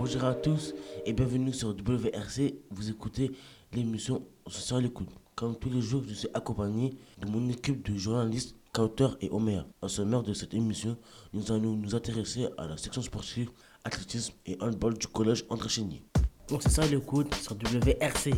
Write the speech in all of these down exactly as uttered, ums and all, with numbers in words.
Bonjour à tous et bienvenue sur W R C. Vous écoutez l'émission Ce soir l'écoute. Comme tous les jours, je suis accompagné de mon équipe de journalistes, Kauter et Omer. Au sommaire de cette émission, nous allons nous intéresser à la section sportive, athlétisme et handball du collège André Chénier. Donc c'est ça l'écoute sur W R C.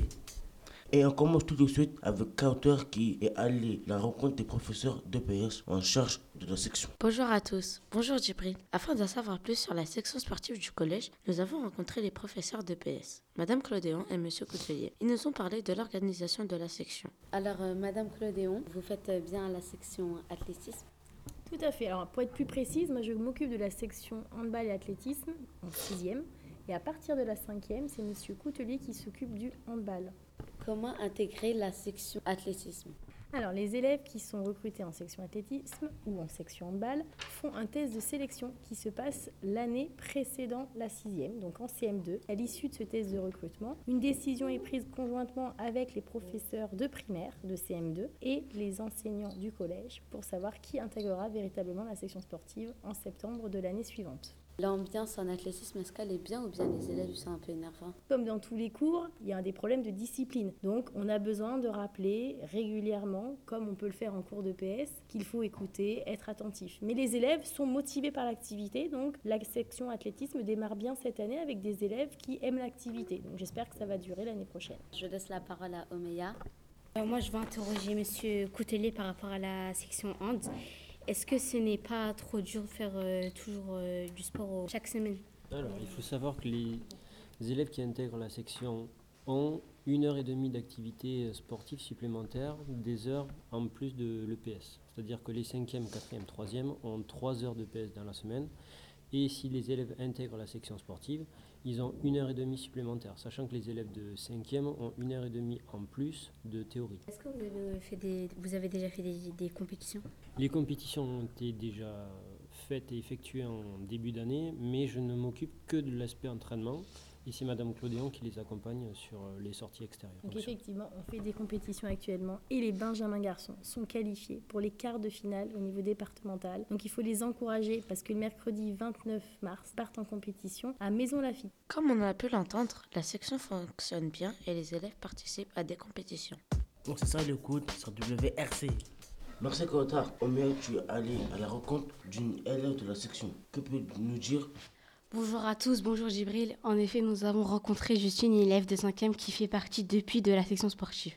Et on commence tout de suite avec Kauter qui est allé à la rencontre des professeurs d'E P S en charge de la section. Bonjour à tous, bonjour Djibril. Afin d'en savoir plus sur la section sportive du collège, nous avons rencontré les professeurs d'E P S, Madame Claudéon et Monsieur Coutelier. Ils nous ont parlé de l'organisation de la section. Alors, euh, Madame Claudéon, vous faites bien la section athlétisme? Tout à fait. Alors, pour être plus précise, moi je m'occupe de la section handball et athlétisme en sixième. Et à partir de la cinquième, c'est Monsieur Coutelier qui s'occupe du handball. Comment intégrer la section athlétisme? Alors, les élèves qui sont recrutés en section athlétisme ou en section handball font un test de sélection qui se passe l'année précédant la sixième, donc en C M deux. À l'issue de ce test de recrutement, une décision est prise conjointement avec les professeurs de primaire de C M deux et les enseignants du collège pour savoir qui intégrera véritablement la section sportive en septembre de l'année suivante. L'ambiance en athlétisme, est-ce qu'elle est bien ou bien les élèves sont un peu énervants? Comme dans tous les cours, il y a des problèmes de discipline. Donc, on a besoin de rappeler régulièrement, comme on peut le faire en cours de P S, qu'il faut écouter, être attentif. Mais les élèves sont motivés par l'activité, donc la section athlétisme démarre bien cette année avec des élèves qui aiment l'activité. Donc, j'espère que ça va durer l'année prochaine. Je laisse la parole à Omeya. Euh, moi, je vais interroger Monsieur Coutelier par rapport à la section hand. Est-ce que ce n'est pas trop dur de faire euh, toujours euh, du sport euh, chaque semaine? Alors, il faut savoir que les élèves qui intègrent la section ont une heure et demie d'activité sportive supplémentaire, des heures en plus de l'E P S. C'est-à-dire que les cinquième, quatrième, troisième ont trois heures d'E P S dans la semaine. Et si les élèves intègrent la section sportive, ils ont une heure et demie supplémentaire, sachant que les élèves de cinquième ont une heure et demie en plus de théorie. Est-ce que vous avez, fait des, vous avez déjà fait des, des compétitions? Les compétitions ont été déjà faites et effectuées en début d'année, mais je ne m'occupe que de l'aspect entraînement. Et c'est Madame Claudéon qui les accompagne sur les sorties extérieures. Donc effectivement, on fait des compétitions actuellement et les Benjamin garçons sont qualifiés pour les quarts de finale au niveau départemental. Donc il faut les encourager parce que le mercredi vingt-neuf mars partent en compétition à Maison-Lafitte. Comme on a pu l'entendre, la section fonctionne bien et les élèves participent à des compétitions. Donc c'est ça l'écoute sur W R C. Merci Kauter. Omer, tu es allé à la rencontre d'une élève de la section. Que peux-tu nous dire? Bonjour à tous, bonjour Djibril. En effet, nous avons rencontré Justine, une élève de cinquième qui fait partie depuis de la section sportive.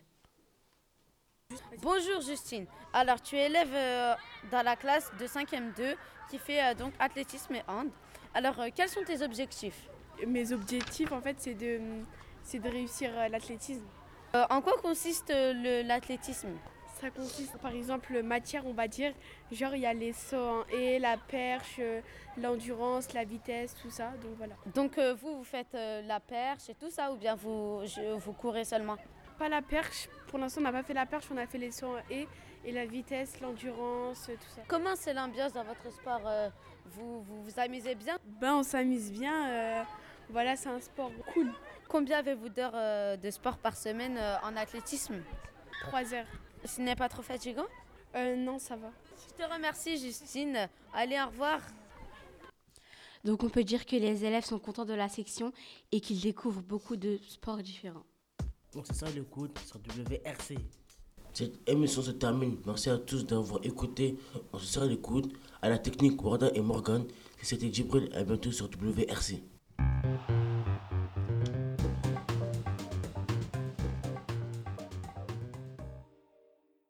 Bonjour Justine. Alors tu es élève euh, dans la classe de cinquième deux qui fait euh, donc athlétisme et hand. Alors euh, quels sont tes objectifs? Mes objectifs en fait c'est de, c'est de réussir euh, l'athlétisme. Euh, en quoi consiste euh, le, l'athlétisme? Ça consiste par exemple matière on va dire, genre il y a les sauts en haie, la perche, euh, l'endurance, la vitesse, tout ça, donc voilà. Donc euh, vous, vous faites euh, la perche et tout ça ou bien vous, je, vous courez seulement? Pas la perche, pour l'instant on n'a pas fait la perche, on a fait les sauts en haie et la vitesse, l'endurance, euh, tout ça. Comment c'est l'ambiance dans votre sport? euh, vous, vous vous amusez bien? Ben on s'amuse bien, euh, voilà c'est un sport cool. Combien avez-vous d'heures euh, de sport par semaine euh, en athlétisme? Trois heures. Ce n'est pas trop fatigant? Euh, non, ça va. Je te remercie Justine. Allez, au revoir. Donc on peut dire que les élèves sont contents de la section et qu'ils découvrent beaucoup de sports différents. Donc c'est ça l'écoute sur W R C. Cette émission se termine. Merci à tous d'avoir écouté. On se sera l'écoute à la technique Warda et Morgan. C'était Djibril. À bientôt sur W R C.